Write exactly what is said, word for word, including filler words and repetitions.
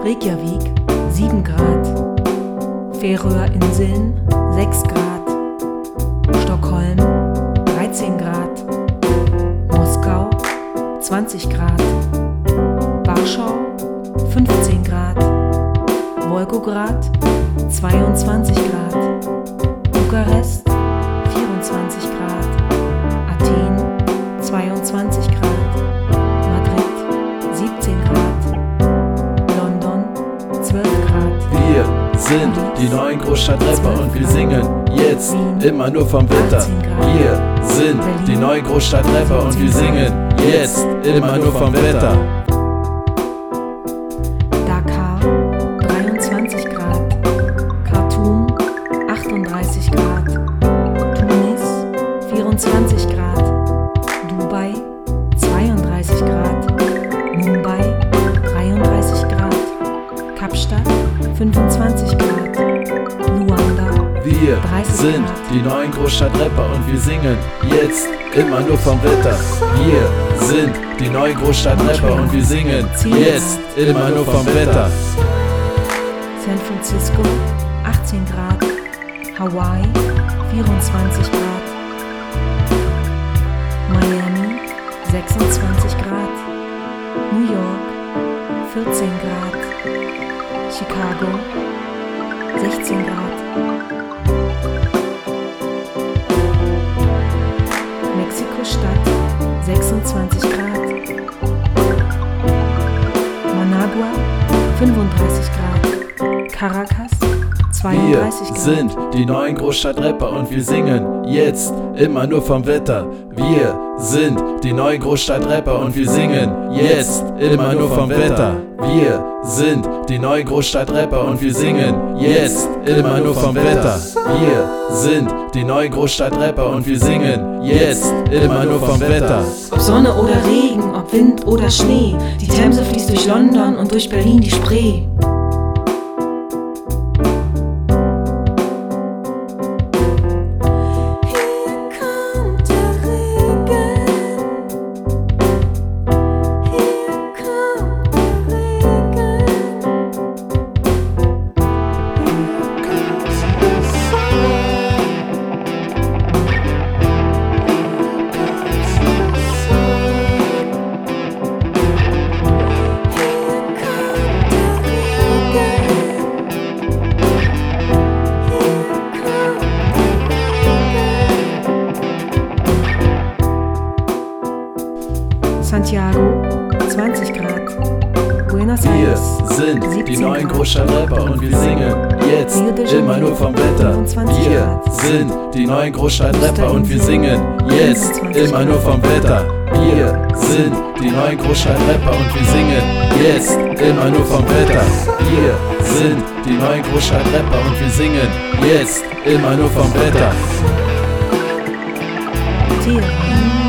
Reykjavik sieben Grad, Färöerinseln sechs Grad, Stockholm dreizehn Grad, Moskau zwanzig Grad, Warschau fünfzehn Grad, Wolgograd zweiundzwanzig Grad, Bukarest vierundzwanzig Grad, Athen zweiundzwanzig Grad, Madrid siebzehn Grad, London zwölf Grad. Wir sind die neuen Großstadtrapper und wir singen jetzt immer nur vom Wetter. Wir sind die neuen Großstadtrapper und wir singen jetzt immer nur vom Wetter. Dakar dreiundzwanzig Grad, Khartoum achtunddreißig Grad, Tunis vierundzwanzig Grad, Dubai zweiunddreißig Grad, Mumbai dreiunddreißig Grad, Kapstadt fünfundzwanzig Grad, Luanda Wir dreißig sind Grad. die neuen Großstadtrapper und wir singen jetzt immer nur vom Wetter. Wir sind die neuen Großstadtrapper und wir singen jetzt immer nur vom Wetter. San Francisco achtzehn Grad, Hawaii vierundzwanzig Grad, Miami sechsundzwanzig Grad, New York vierzehn Grad, Chicago sechzehn Grad, Mexiko-Stadt sechsundzwanzig Grad, Managua fünfunddreißig Grad, Caracas zweiunddreißig Wir Grad. sind die neuen Großstadtrapper und wir singen jetzt immer nur vom Wetter. Wir sind die neuen Großstadtrapper und wir singen jetzt immer nur vom Wetter. Wir sind die neuen Großstadtrapper und wir singen jetzt immer nur vom Wetter. Wir sind die neuen Großstadtrapper und wir singen jetzt immer nur vom Wetter. Ob Sonne oder Regen, ob Wind oder Schnee, die Themse fließt durch London und durch Berlin die Spree. Santiago zwanzig Grad, Buenos Wir Aires sind die siebzehn neuen Grad, Großstadtrapper und wir singen jetzt Rio de immer Janeiro nur vom Wetter. fünfundzwanzig Wir Grad, sind die neuen Großstadtrapper und wir singen jetzt fünfundzwanzig immer nur vom Wetter. Wir sind die neuen Großstadtrapper und wir singen jetzt immer nur vom Wetter. Wir sind die neuen Großstadtrapper und wir singen jetzt immer nur vom Wetter. Teheran